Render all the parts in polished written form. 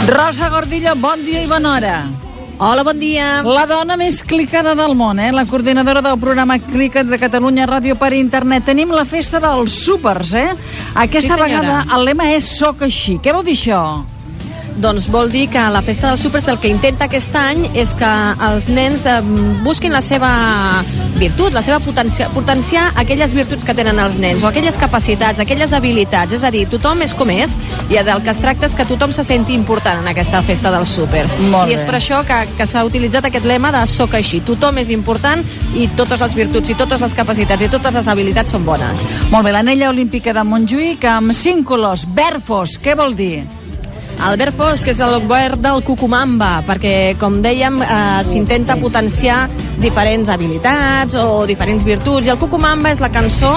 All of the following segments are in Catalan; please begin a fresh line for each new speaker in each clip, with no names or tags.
Rosa Gordillo, bon dia i bona hora.
Hola, bon dia.
La dona més clicada del món, la coordinadora del programa Clicats de Catalunya Ràdio per internet. Tenim la festa dels súpers, Aquesta vegada el lema és Soc així. Què vol dir això?
Doncs vol dir que la festa dels súpers el que intenta aquest any és que els nens busquin la seva virtut, la seva potenciar aquelles virtuts que tenen els nens, o aquelles capacitats, aquelles habilitats. És a dir, tothom és com és, i del que es tracta és que tothom se senti important en aquesta festa dels súpers. I és per això que s'ha utilitzat aquest lema de Soc així. Tothom és important i totes les virtuts i totes les capacitats i totes les habilitats són bones.
Molt bé, l'anella olímpica de Montjuïc amb 5 colors, verd fosc, què vol dir?
El verd fosc és el verd del cucumamba, perquè, com dèiem, s'intenta potenciar diferents habilitats o diferents virtuts, i el cucumamba és la cançó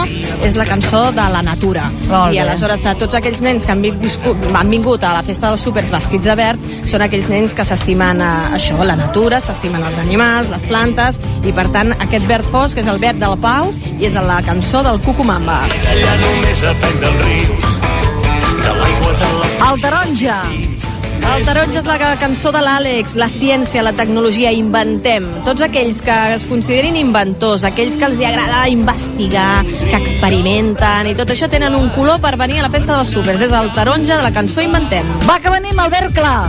de la natura. I aleshores tots aquells nens que han vingut a la festa dels súpers vestits de verd són aquells nens que s'estimen això, la natura, s'estimen els animals, les plantes, i per tant aquest verd fosc és el verd del Pau i és la cançó del cucumamba.
Allà només depèn dels rius, de l'aigua de la...
El taronja.
El taronja és la cançó de l'Àlex, la ciència, la tecnologia, inventem. Tots aquells que es considerin inventors, aquells que els agrada investigar, que experimenten, i tot això tenen un color per venir a la festa dels súpers. És el taronja de la cançó Inventem.
Va, que venim al verd clar.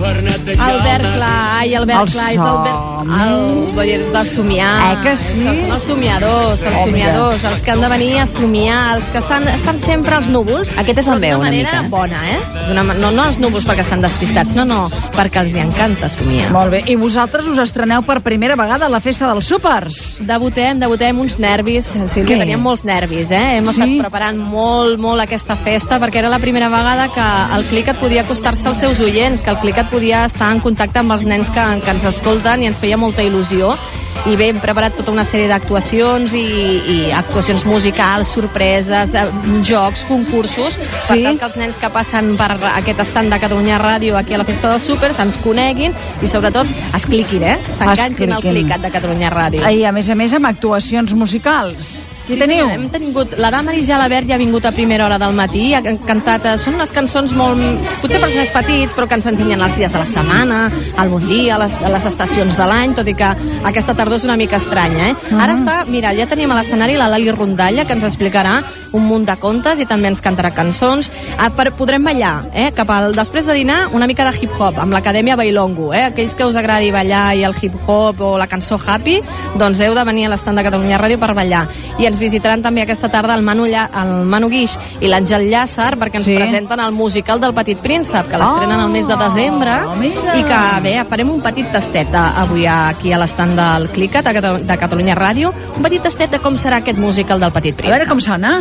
El verd clar, el verd clar és el verd... És de somiar.
Que sí?
Són els somiadors, els que han de venir a somiar, els que estan sempre als núvols.
Aquest és el meu, una mica.
Bona, no els núvols perquè estan despistats, no, perquè els encanta somiar.
Molt bé, i vosaltres us estreneu per primera vegada a la festa dels súpers.
Debutem uns nervis, Sílvia, teníem molts nervis, Hem estat preparant molt aquesta festa, perquè era la primera vegada que el Clicat podia acostar-se als seus oients, que el Clicat podia estar en contacte amb els nens que ens escolten, i ens feia molta il·lusió. I bé, hem preparat tota una sèrie d'actuacions i actuacions musicals, sorpreses, jocs, concursos, per tant que els nens que passen per aquest estand de Catalunya Ràdio aquí a la festa dels súpers ens coneguin i sobretot es cliquin, s'enganxin al Clicat de Catalunya Ràdio.
I a més amb actuacions musicals. Qui teniu?
Hem tingut la Damaris Jalabert, ja ha vingut a primera hora del matí, ha cantat, són les cançons molt, potser per als més petits, però que ens ensenyen els dies de la setmana, el bon dia, les estacions de l'any, tot i que aquesta tardor és una mica estranya, Ara està, mira, ja tenim a l'escenari la Lali Rondalla, que ens explicarà un munt de contes i també ens cantarà cançons. Podrem ballar, després de dinar, una mica de hip-hop, amb l'Acadèmia Bailongo, aquells que us agradi ballar i el hip-hop o la cançó happy, doncs heu de venir a l'estand de Catalunya Ràdio per ballar. I ens visitaran també aquesta tarda el Manu Guix i l'Àngel Llàcer, perquè ens presenten el musical del Petit Príncep, que l'estrenen al mes de desembre, i que bé, farem un petit tastet avui aquí a l'estand del Clicat de Catalunya Ràdio, un petit tastet de com serà aquest musical del Petit Príncep.
A veure com sona.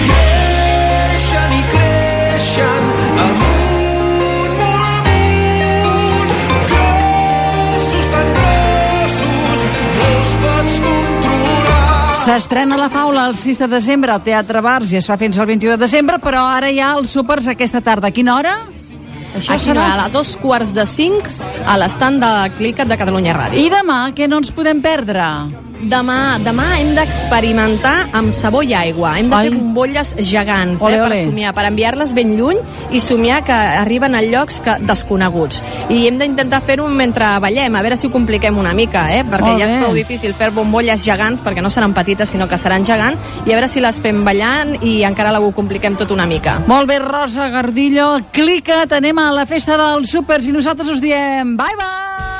Creixen i creixen amunt, molt amunt, grossos, tan grossos, no els pots controlar.
S'estrena La Faula el 6 de desembre al Teatre Bars i es fa fins al 21 de desembre, però ara hi ha els súpers aquesta tarda. A quina hora?
Això serà a 2:45 a l'estand de Clicat de Catalunya Ràdio.
I demà, què no ens podem perdre?
Demà hem d'experimentar amb sabó i aigua. Hem de fer bombolles gegants per somiar, per enviar-les ben lluny i somiar que arriben a llocs desconeguts. I hem d'intentar fer-ho mentre ballem, a veure si ho compliquem una mica, perquè ja és prou difícil fer bombolles gegants, perquè no seran petites, sinó que seran gegants, i a veure si les fem ballant i encara ho compliquem tot una mica.
Molt bé, Rosa Gordillo, Clicat, anem a la festa dels súpers i nosaltres us diem bye bye!